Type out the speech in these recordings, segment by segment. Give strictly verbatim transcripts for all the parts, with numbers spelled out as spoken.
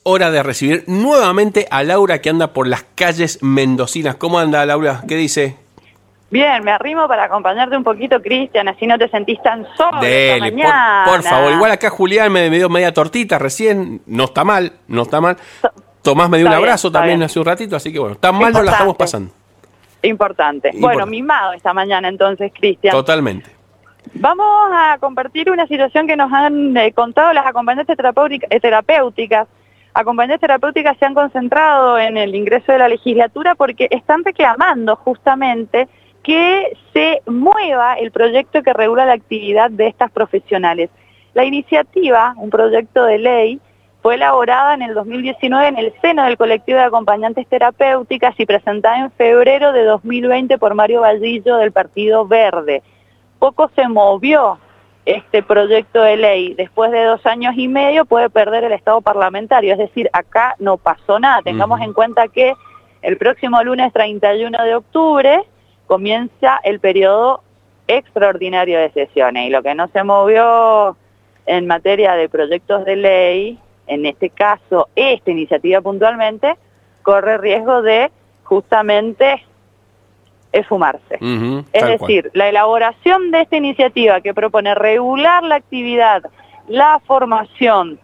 hora de recibir nuevamente a Laura, que anda por las calles mendocinas. ¿Cómo anda, Laura? ¿Qué dice? Bien, me arrimo para acompañarte un poquito, Cristian, así no te sentís tan solo Dele, esta mañana. Por, por favor. Igual acá Julián me, me dio media tortita recién, no está mal, no está mal. Tomás me dio Está un abrazo bien, también bien. hace un ratito, así que bueno, tan mal Importante. no la estamos pasando. Importante. Importante. Bueno, mimado esta mañana entonces, Cristian. Totalmente. Vamos a compartir una situación que nos han eh, contado las acompañantes terapéutica- eh, terapéuticas. Acompañantes terapéuticas se han concentrado en el ingreso de la legislatura porque están reclamando justamente que se mueva el proyecto que regula la actividad de estas profesionales. La iniciativa, un proyecto de ley, fue elaborada en el dos mil diecinueve en el seno del colectivo de acompañantes terapéuticas y presentada en febrero de dos mil veinte por Mario Vallillo del Partido Verde. Poco se movió este proyecto de ley. Después de dos años y medio puede perder el estado parlamentario, es decir, acá no pasó nada. Tengamos Uh-huh. en cuenta que el próximo lunes treinta y uno de octubre comienza el periodo extraordinario de sesiones y lo que no se movió en materia de proyectos de ley, en este caso esta iniciativa puntualmente, corre riesgo de justamente esfumarse. Uh-huh, es tal decir, cual. la elaboración de esta iniciativa que propone regular la actividad, la formación,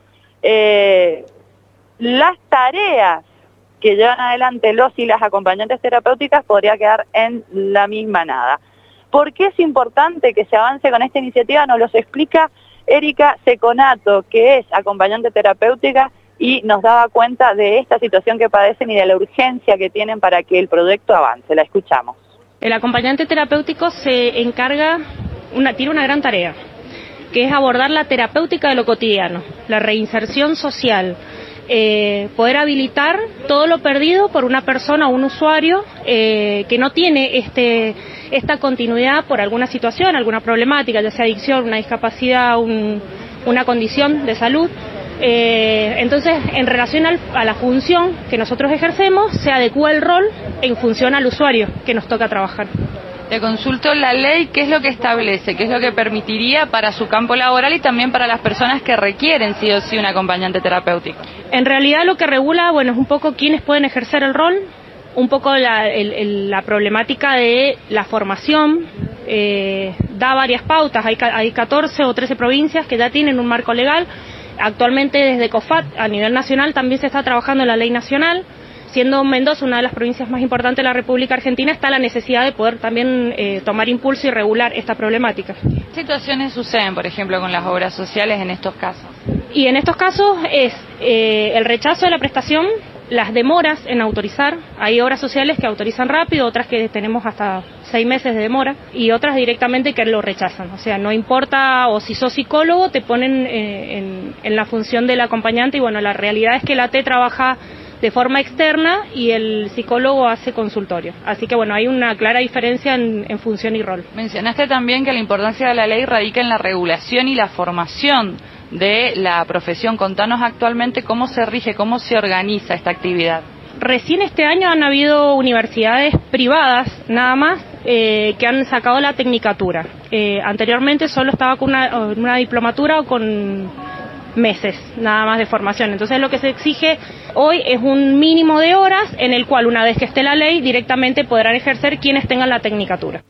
eh, las tareas que llevan adelante los y las acompañantes terapéuticas podría quedar en la misma nada. ¿Por qué es importante que se avance con esta iniciativa? Nos los explica Erika Seconato, que es acompañante terapéutica y nos daba cuenta de esta situación que padecen y de la urgencia que tienen para que el proyecto avance. La escuchamos. El acompañante terapéutico se encarga, una, tiene una gran tarea, que es abordar la terapéutica de lo cotidiano, la reinserción social, eh, poder habilitar todo lo perdido por una persona o un usuario eh, que no tiene este, esta continuidad por alguna situación, alguna problemática, ya sea adicción, una discapacidad, un, una condición de salud. Eh, entonces, en relación al, a la función que nosotros ejercemos, se adecúa el rol en función al usuario que nos toca trabajar. Te consulto la ley, ¿qué es lo que establece? ¿Qué es lo que permitiría para su campo laboral y también para las personas que requieren sí o sí un acompañante terapéutico? En realidad lo que regula, bueno, es un poco quiénes pueden ejercer el rol, un poco la, el, el, la problemática de la formación, eh, da varias pautas, hay, hay catorce o trece provincias que ya tienen un marco legal. Actualmente desde COFAT a nivel nacional también se está trabajando en la ley nacional, siendo Mendoza una de las provincias más importantes de la República Argentina, está la necesidad de poder también eh, tomar impulso y regular esta problemática. ¿Qué situaciones suceden, por ejemplo, con las obras sociales en estos casos? Y en estos casos es eh, el rechazo de la prestación, las demoras en autorizar. Hay obras sociales que autorizan rápido, otras que tenemos hasta seis meses de demora y otras directamente que lo rechazan. O sea, no importa, o si sos psicólogo te ponen eh, en, en la función del acompañante y bueno, la realidad es que la T trabaja de forma externa y el psicólogo hace consultorio. Así que bueno, hay una clara diferencia en, en función y rol. Mencionaste también que la importancia de la ley radica en la regulación y la formación de la profesión. Contanos actualmente cómo se rige, cómo se organiza esta actividad. Recién este año han habido universidades privadas, nada más, eh, que han sacado la tecnicatura. Eh, anteriormente solo estaba con una, una diplomatura o con meses, nada más de formación. Entonces lo que se exige hoy es un mínimo de horas en el cual una vez que esté la ley directamente podrán ejercer quienes tengan la tecnicatura.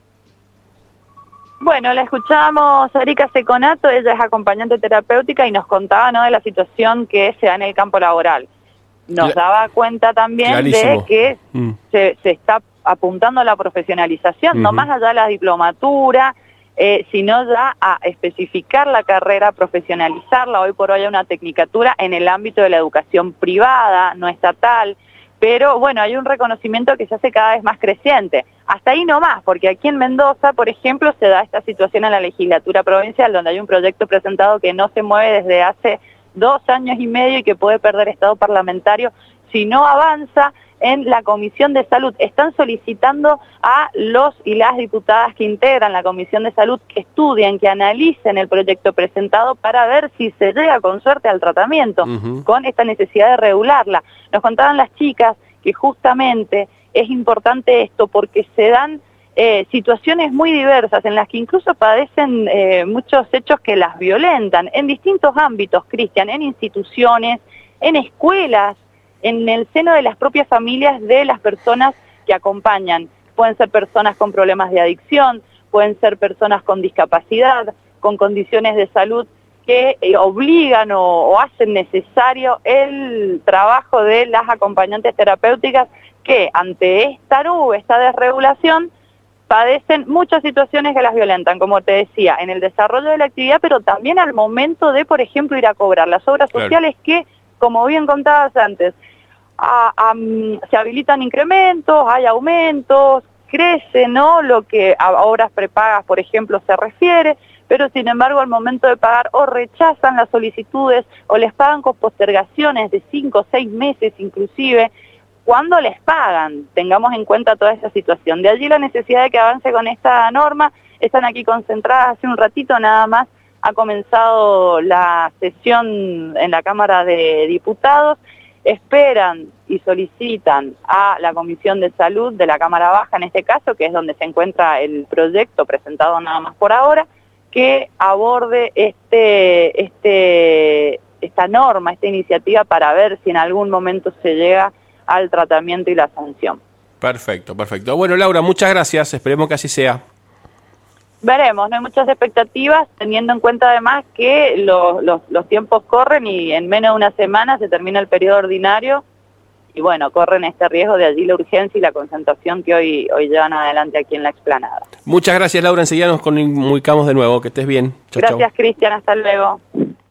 Bueno, la escuchamos a Erika Seconato, ella es acompañante terapéutica y nos contaba, ¿no?, de la situación que se da en el campo laboral. Nos Cla- daba cuenta también Clarísimo. de que Mm. se, se está apuntando a la profesionalización, Uh-huh. no más allá de la diplomatura, eh, sino ya a especificar la carrera, profesionalizarla. Hoy por hoy hay una tecnicatura en el ámbito de la educación privada, no estatal, pero bueno, hay un reconocimiento que se hace cada vez más creciente. Hasta ahí no más, porque aquí en Mendoza, por ejemplo, se da esta situación en la legislatura provincial, donde hay un proyecto presentado que no se mueve desde hace dos años y medio y que puede perder estado parlamentario si no avanza en la Comisión de Salud. Están solicitando a los y las diputadas que integran la Comisión de Salud que estudien, que analicen el proyecto presentado para ver si se llega con suerte al tratamiento, Uh-huh. con esta necesidad de regularla. Nos contaban las chicas que justamente es importante esto porque se dan eh, situaciones muy diversas en las que incluso padecen eh, muchos hechos que las violentan en distintos ámbitos, Cristian, en instituciones, en escuelas, en el seno de las propias familias de las personas que acompañan. Pueden ser personas con problemas de adicción, pueden ser personas con discapacidad, con condiciones de salud que eh, obligan o, o hacen necesario el trabajo de las acompañantes terapéuticas que ante esta nube, esta desregulación, padecen muchas situaciones que las violentan, como te decía, en el desarrollo de la actividad, pero también al momento de, por ejemplo, ir a cobrar las obras Claro. sociales que, como bien contabas antes, a, a, se habilitan incrementos, hay aumentos, crece, ¿no?, lo que a obras prepagas, por ejemplo, se refiere, pero sin embargo al momento de pagar o rechazan las solicitudes o les pagan con postergaciones de cinco o seis meses inclusive, cuando les pagan. Tengamos en cuenta toda esa situación. De allí la necesidad de que avance con esta norma. Están aquí concentradas hace un ratito nada más, ha comenzado la sesión en la Cámara de Diputados, esperan y solicitan a la Comisión de Salud de la Cámara Baja, en este caso, que es donde se encuentra el proyecto presentado nada más por ahora, que aborde este, este, esta norma, esta iniciativa, para ver si en algún momento se llega al tratamiento y la sanción. Perfecto, perfecto. Bueno, Laura, muchas gracias. Esperemos que así sea. Veremos, no hay muchas expectativas, teniendo en cuenta además que los, los, los tiempos corren y en menos de una semana se termina el periodo ordinario y bueno, corren este riesgo, de allí la urgencia y la concentración que hoy, hoy llevan adelante aquí en la explanada. Muchas gracias, Laura. Enseguida nos comunicamos de nuevo. Que estés bien. Chau, Gracias, chau. Cristian. Hasta luego.